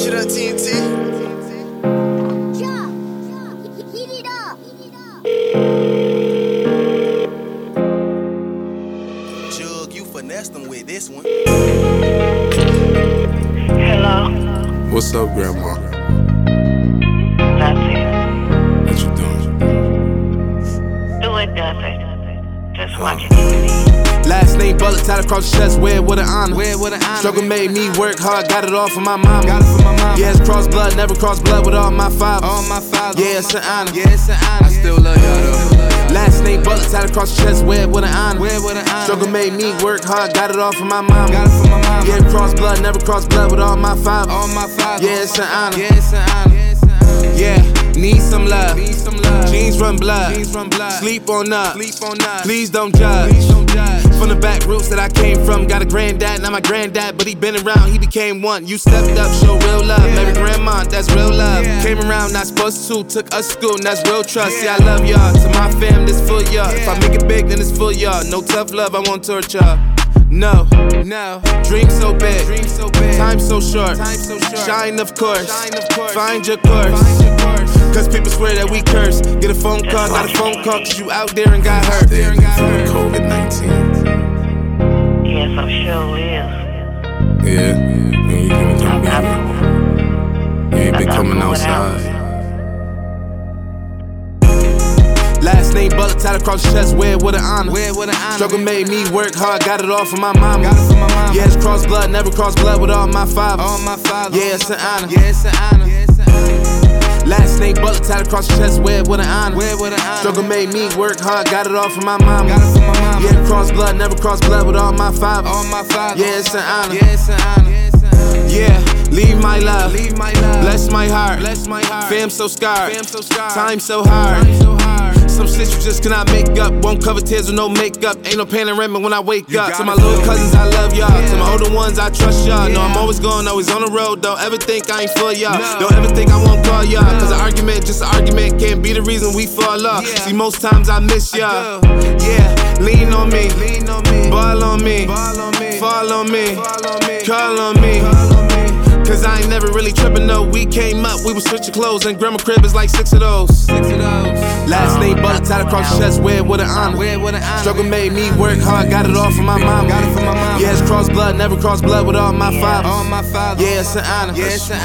shit up, TNT. Heat it up. Jug, you finessed them with this one. Hello. What's up, Grandma? Nothing. What you doing? Doing nothing. Just watching TV. Last name bullet tied across the chest, wear it with an honor. Struggle made me work hard, got it all from my mama. Yeah, it's cross blood, never cross blood with all my fathers. Yeah, it's an honor. I still love y'all though. Last name bullet tied across the chest, wear it with an honor. Struggle made me work hard, got it all from my mama. Yeah, cross blood, never cross blood with all my fathers. Yeah, it's an honor. Yeah, need some love. Jeans run blood. Sleep on up. Please don't judge. From the back roots that I came from, got a granddad, not my granddad, but he been around, he became one. You stepped up, show real love. Maybe grandma, that's real love. Came around, not supposed to, took us to school, and that's real trust. See, I love y'all. To my fam, this full y'all. If I make it big, then it's full y'all. No tough love, I won't torture y'all. No, dream so big, time so short, shine of course, find your course. Cause people swear that we curse. Get a phone call, got a phone call, cause you out there and got hurt. Staying from COVID-19. Yes, I'm sure is. Yeah, and you can come back. You ain't been coming outside. Last name bullet tied across the chest, wear it with an honor. Struggle made me work hard, got it all from my mama. Yeah, it's cross blood, never cross blood with all my fathers. Yeah, it's an honor. Last name bullet tied across the chest, wear it with an honor. Struggle made me work hard, got it all from my mama. Yeah, cross blood, never cross blood with all my fathers. Yeah, it's an honor. Yeah, leave my love, bless my heart. Fam so scarred, time so hard. Some shit you just cannot make up. Won't cover tears with no makeup. Ain't no panoramic when I wake up. To my little cousins, I love y'all. To my older ones, I trust y'all. No, I'm always going, always on the road. Don't ever think I ain't for y'all. Don't ever think I won't call y'all. Cause an argument, just an argument, can't be the reason we fall off. See, most times I miss y'all. Yeah, lean on me, ball on me, fall on me, call on me. Cause I ain't never really trippin', no. We came up, we was switching clothes, and grandma crib is like 6 of those. Last name bullet tied across the chest, wear it with an honor. Struggle made me work hard, got it all from my mama. Yeah, it's cross blood, never cross blood with all my fathers. Yeah, it's an honor.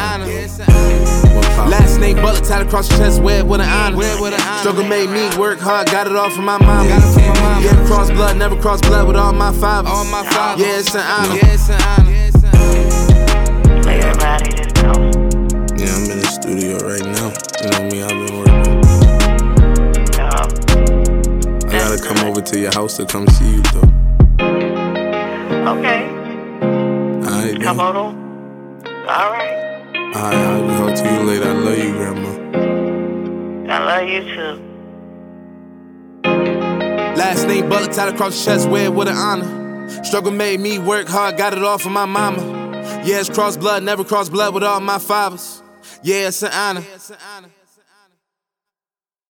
Last name bullet tied across the chest, wear it with an honor. Struggle made me work hard, got it all from my mama. Yeah, cross blood, never cross blood with all my fathers. Yeah, it's an honor. Everybody just know. Yeah, I'm in the studio right now. You know me, I've been working. I gotta come over to your house to come see you, though. Okay. Alright, Come then. on. Alright. Alright, I'll talk to you later. I love you, Grandma. I love you too. Last name bullet tied across the chest, wear it with an honor. Struggle made me work hard, got it all from my mama. Yeah, it's cross blood, never cross blood with all my fathers. Yeah, it's an honor.